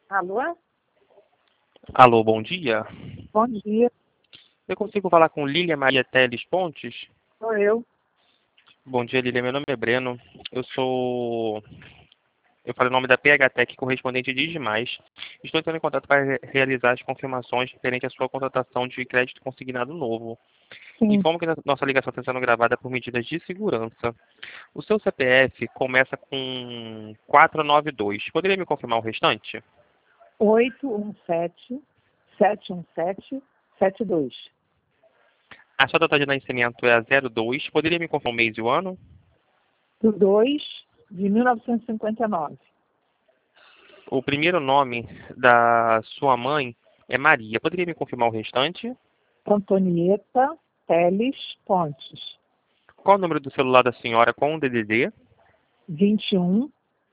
Alô? Alô, bom dia. Bom dia, Eu consigo falar com Lília Maria Teles Pontes? sou eu. Bom dia, Lília. Meu nome é Breno. Eu falo o nome da PHTEC, correspondente de Digimais. Estou entrando em contato para realizar as confirmações referente à sua contratação de crédito consignado novo. Sim, Informo que nossa ligação está sendo gravada por medidas de segurança. O seu CPF começa com 492. Poderia me confirmar o restante? 817-717-72. A sua data de nascimento é a 02. Poderia me confirmar o mês e o ano? Do 2 de 1959. O primeiro nome da sua mãe é Maria. Poderia me confirmar o restante? Antonieta Teles Pontes. Qual o número do celular da senhora com o DDD? 21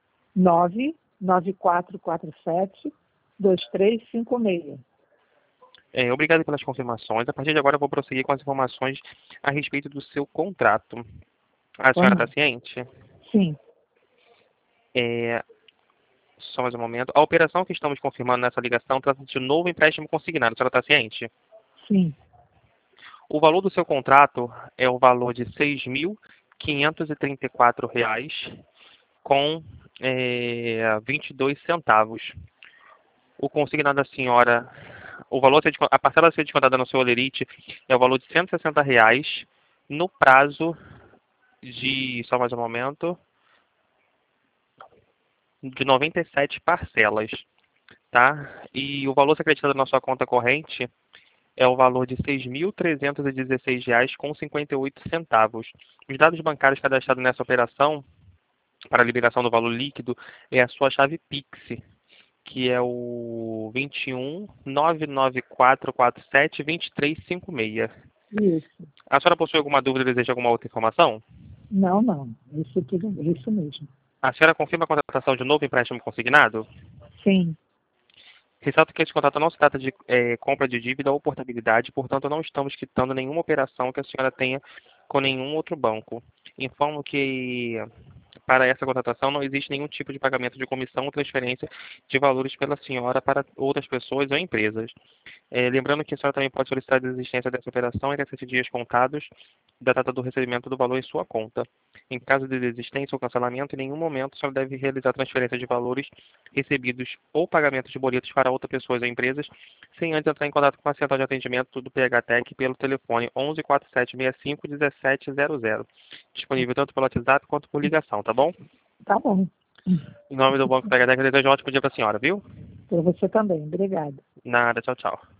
99447 2356. Obrigado pelas confirmações. A partir de agora eu vou prosseguir com as informações a respeito do seu contrato. A senhora está Vamos. ciente? Sim, É, Só mais um momento. A operação que estamos confirmando nessa ligação trata-se de um novo empréstimo consignado. A senhora está ciente? sim. O valor do seu contrato é o valor de R$ 6.534 com 22 centavos. O consignado da senhora, a parcela a ser descontada no seu holerite é o valor de R$ 160 no prazo de, só mais um momento, de 97 parcelas, tá? E o valor a ser acreditado na sua conta corrente é o valor de R$ 6.316,58. Os dados bancários cadastrados nessa operação para a liberação do valor líquido é a sua chave Pix, que é o 21 99447 2356. Isso. A senhora possui alguma dúvida ou deseja alguma outra informação? Não, não. Isso mesmo. A senhora confirma a contratação de novo empréstimo consignado? Sim. Ressalto que esse contrato não se trata de compra de dívida ou portabilidade, portanto não estamos quitando nenhuma operação que a senhora tenha com nenhum outro banco. Informo que para essa contratação não existe nenhum tipo de pagamento de comissão ou transferência de valores pela senhora para outras pessoas ou empresas. Lembrando que a senhora também pode solicitar a desistência dessa operação em 7 dias contados da data do recebimento do valor em sua conta. Em caso de desistência ou cancelamento, em nenhum momento a senhora deve realizar transferência de valores recebidos ou pagamento de boletos para outras pessoas ou empresas, sem antes entrar em contato com a central de atendimento do PHTEC pelo telefone 11 4765 1700, disponível tanto pelo WhatsApp quanto por ligação, tá bom? Tá bom. Em nome do Banco PHTEC, eu desejo um ótimo dia para a senhora, viu? Para você também. Obrigada. Nada, tchau, tchau.